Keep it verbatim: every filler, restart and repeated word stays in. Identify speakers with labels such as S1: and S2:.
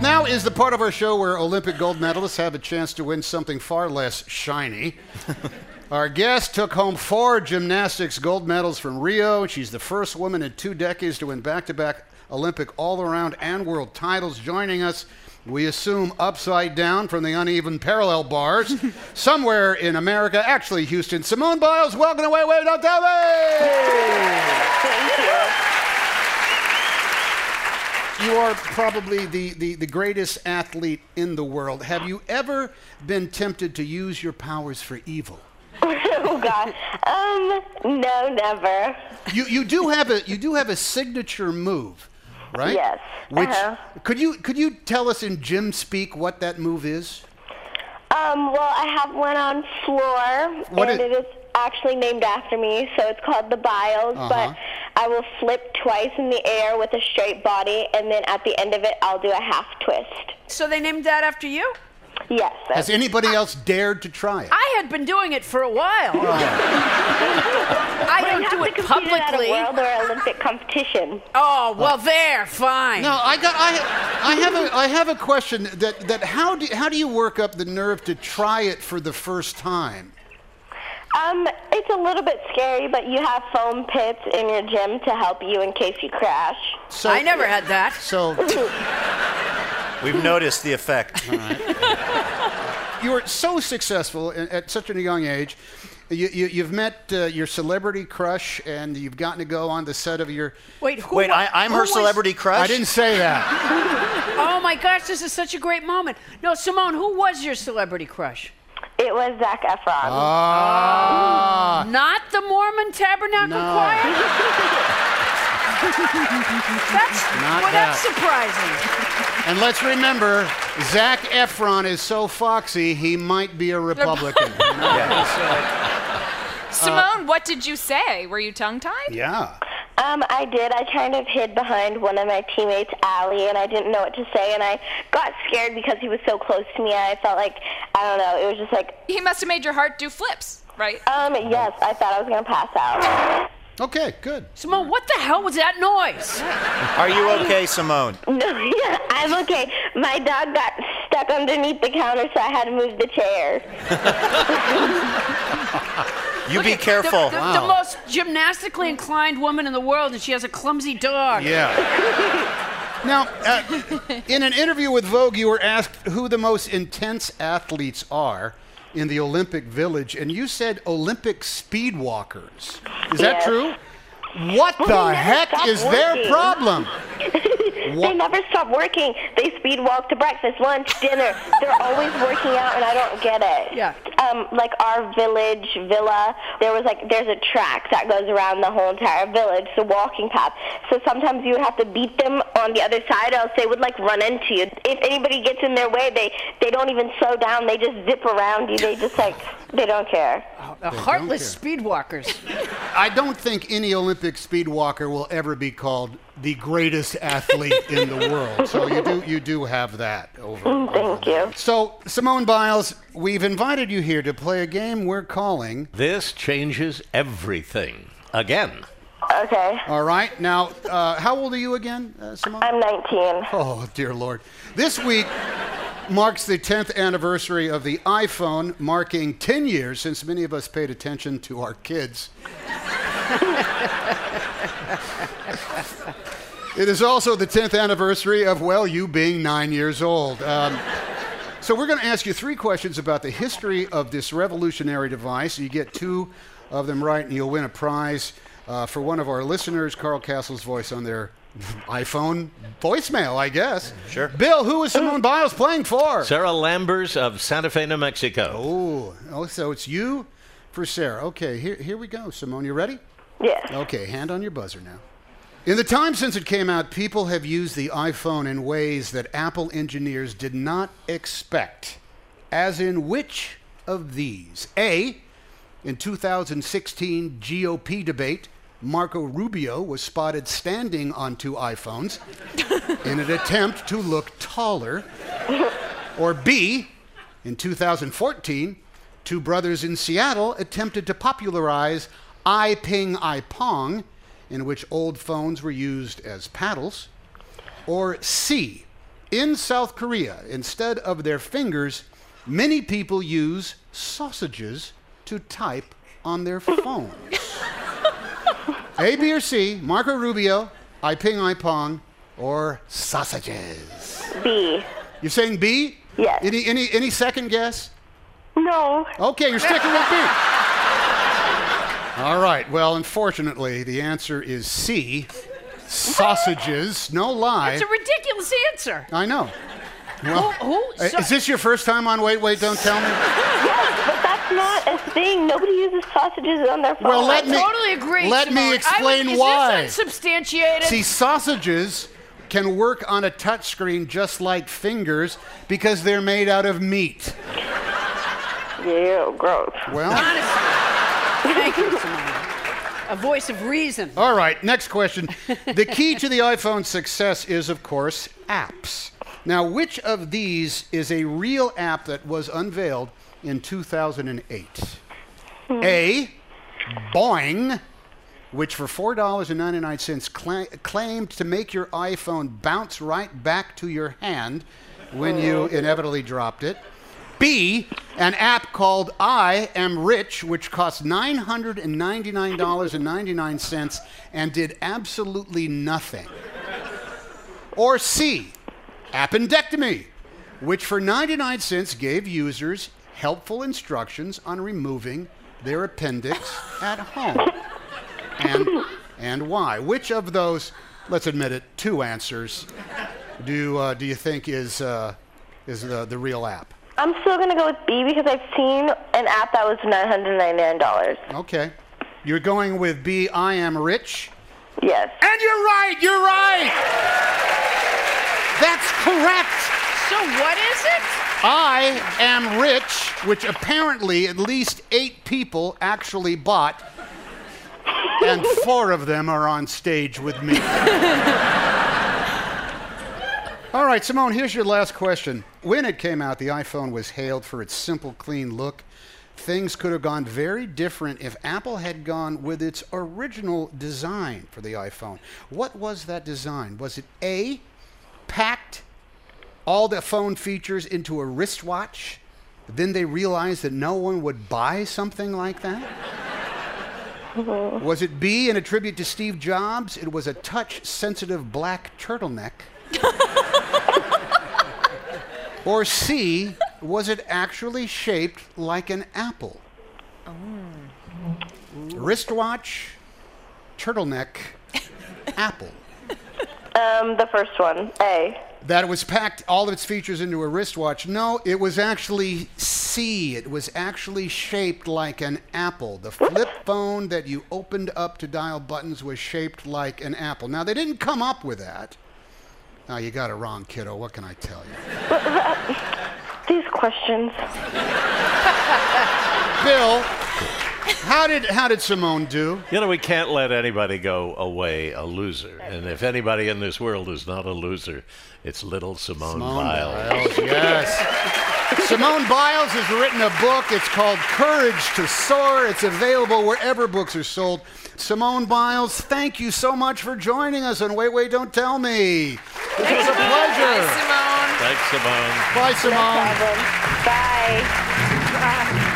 S1: now is the part of our show where Olympic gold medalists have a chance to win something far less shiny. Our guest took home four gymnastics gold medals from Rio. She's the first woman in two decades to win back-to-back Olympic all-around and world titles. Joining us, we assume upside down from the uneven parallel bars, somewhere in America, actually Houston. Simone Biles, welcome to Wait, Wait, Don't Tell Me!
S2: Thank you.
S1: You are probably the, the, the greatest athlete in the world. Have you ever been tempted to use your powers for evil?
S2: Oh God, um, no, never.
S1: You you do have a you do have a signature move, right?
S2: Yes.
S1: Which
S2: uh-huh.
S1: could you could you tell us in gym speak what that move is?
S2: Um, well, I have one on floor,
S1: What
S2: and
S1: is-
S2: it is actually named after me, so it's called the Biles.
S1: Uh-huh.
S2: But I will flip twice in the air with a straight body, and then at the end of it, I'll do a half twist.
S3: So they named that after you?
S2: Yes.
S1: Has anybody else dared to try it?
S3: I had been doing it for a while.
S1: Oh.
S3: I
S2: But
S3: don't
S2: you
S3: do
S2: have
S3: it
S2: to compete at a
S3: publicly.
S2: world or Olympic competition.
S3: Oh, well, there, fine.
S1: No, I got I I have a I have a question that that how do how do you work up the nerve to try it for the first time?
S2: Um, it's a little bit scary, but you have foam pits in your gym to help you in case you crash.
S1: So
S3: I never had that.
S1: So
S4: We've noticed the effect.
S1: you were so successful at, at such a young age. You, you, you've met uh, your celebrity crush, and you've gotten to go on the set of your.
S3: Wait, who
S4: Wait,
S3: wa-
S4: I, I'm
S3: who
S4: her
S3: was-
S4: celebrity crush?
S1: I didn't say that.
S3: Oh, my gosh, this is such a great moment. No, Simone, who was your celebrity crush?
S2: It was Zac Efron.
S1: Ah.
S3: Not the Mormon Tabernacle
S1: No.
S3: Choir? That's,
S1: Not
S3: well,
S1: that.
S3: that's surprising.
S1: And let's remember, Zac Efron is so foxy, he might be a Republican. You know?
S5: Simone, what did you say? Were you tongue-tied?
S1: Yeah.
S2: Um, I did. I kind of hid behind one of my teammates, Allie, and I didn't know what to say, and I got scared because he was so close to me, and I felt like, I don't know, it was just like,
S5: He must have made your heart do flips, right?
S2: um, yes, I thought I was going to pass out.
S1: Okay, good.
S3: Simone, what the hell was that noise?
S4: Are you okay, Simone?
S2: No, yeah, I'm okay. My dog got stuck underneath the counter, so I had to move the chair.
S4: You be careful.
S3: The, the,
S1: Wow.
S3: the most gymnastically inclined woman in the world, and she has a clumsy dog.
S1: Yeah. Now, uh, in an interview with Vogue, you were asked who the most intense athletes are in the Olympic Village, and you said Olympic speedwalkers. Is that
S2: Yes.
S1: true? What
S2: Well,
S1: the
S2: they never
S1: heck
S2: stop
S1: is their
S2: working.
S1: problem?
S2: They
S1: What?
S2: never stop working. They speed walk to breakfast, lunch, dinner. They're always working out, and I don't get it.
S3: Yeah.
S2: Um, like our village villa, there was like there's a track that goes around the whole entire village, the walking path. So sometimes you would have to beat them on the other side, else they would like run into you. If anybody gets in their way, they they don't even slow down. They just zip around you. They just like they don't care.
S3: The heartless speedwalkers.
S1: I don't think any Olympic speedwalker will ever be called the greatest athlete in the world. So you do you do have that over. over
S2: Thank you.
S1: So, Simone Biles, we've invited you here to play a game we're calling.
S6: This changes everything. Again.
S2: Okay.
S1: All right. Now, uh, how old are you again, uh, Simone?
S2: I'm nineteen.
S1: Oh, dear Lord. This week marks the tenth anniversary of the iPhone, marking ten years since many of us paid attention to our kids. It is also the tenth anniversary of, well, you being nine years old. Um, so we're going to ask you three questions about the history of this revolutionary device. You get two of them right, and you'll win a prize uh, for one of our listeners, Carl Castle's voice on their iPhone voicemail, I guess.
S4: Sure.
S1: Bill, who is Simone Biles playing for?
S6: Sarah Lambers of Santa Fe, New Mexico.
S1: Oh, oh, so it's you for Sarah. Okay, here, here we go. Simone, you ready?
S2: Yes.
S1: Okay, hand on your buzzer now. In the time since it came out, people have used the iPhone in ways that Apple engineers did not expect. As in which of these? A, in two thousand sixteen G O P debate, Marco Rubio was spotted standing on two iPhones in an attempt to look taller. Or B, in two thousand fourteen, two brothers in Seattle attempted to popularize iPing iPong, in which old phones were used as paddles. Or C, In South Korea, instead of their fingers, many people use sausages to type on their phones. A, B, or C, Marco Rubio, I ping, I pong, or sausages?
S2: B.
S1: You're saying B?
S2: Yes.
S1: Any, any, any second guess?
S2: No.
S1: Okay, you're sticking with B. All right, well, unfortunately, the answer is C, sausages. No lie.
S3: It's a ridiculous answer.
S1: I know. Well,
S3: Who? who
S1: uh,
S3: so-
S1: is this your first time on Wait, Wait, Don't Tell Me?
S2: Yes, but that's not a thing. Nobody uses sausages on their phone.
S1: Well, let me-
S3: totally agree.
S1: let me
S3: Simone. I
S1: explain
S3: would, is
S1: why.
S3: This unsubstantiated?
S1: See, sausages can work on a touchscreen just like fingers because they're made out of meat.
S2: Yeah, gross.
S1: Well,
S3: Honestly. Thank you, Simone. A voice of reason.
S1: all right, next question. The key to the iPhone's success is, of course, apps. Now, which of these is a real app that was unveiled in two thousand eight? A, Boing, which for four dollars and ninety-nine cents cla- claimed to make your iPhone bounce right back to your hand when you inevitably dropped it. B, an app called I Am Rich, which cost nine hundred ninety-nine dollars and ninety-nine cents and did absolutely nothing. Or C, Appendectomy, which for ninety-nine cents gave users helpful instructions on removing their appendix at home. And, and why? Which of those, let's admit it, two answers do, uh, do you think is, uh, is the, the real app?
S2: I'm still going to go with B because I've seen an app that was nine hundred ninety-nine dollars.
S1: Okay. You're going with B, I Am Rich?
S2: Yes.
S1: And you're right, you're right! That's correct!
S3: So what is it?
S1: I Am Rich, which apparently at least eight people actually bought, and four of them are on stage with me. All right, Simone, here's your last question. When it came out, the iPhone was hailed for its simple, clean look. Things could have gone very different if Apple had gone with its original design for the iPhone. What was that design? Was it A, packed all the phone features into a wristwatch? Then they realized that no one would buy something like that? Was it B, in a tribute to Steve Jobs? It was a touch-sensitive black turtleneck. Or C, was it actually shaped like an apple? Wristwatch, turtleneck, apple.
S2: Um, the first one, A.
S1: That it was packed all of its features into a wristwatch. No, it was actually C. It was actually shaped like an apple. The flip phone that you opened up to dial buttons was shaped like an apple. Now, they didn't come up with that. Now, you got it wrong, kiddo. What can I tell you?
S2: These questions.
S1: Bill, how did how did Simone do?
S6: You know, we can't let anybody go away a loser. And if anybody in this world is not a loser, it's little Simone,
S1: Simone
S6: Biles.
S1: Biles, yes. Simone Biles has written a book. It's called Courage to Soar. It's available wherever books are sold. Simone Biles, thank you so much for joining us on Wait, Wait, Don't Tell Me. This was a pleasure.
S5: Bye, Simone.
S6: Thanks, Simone.
S1: Bye, Simone.
S2: No problem. Bye.
S3: Uh,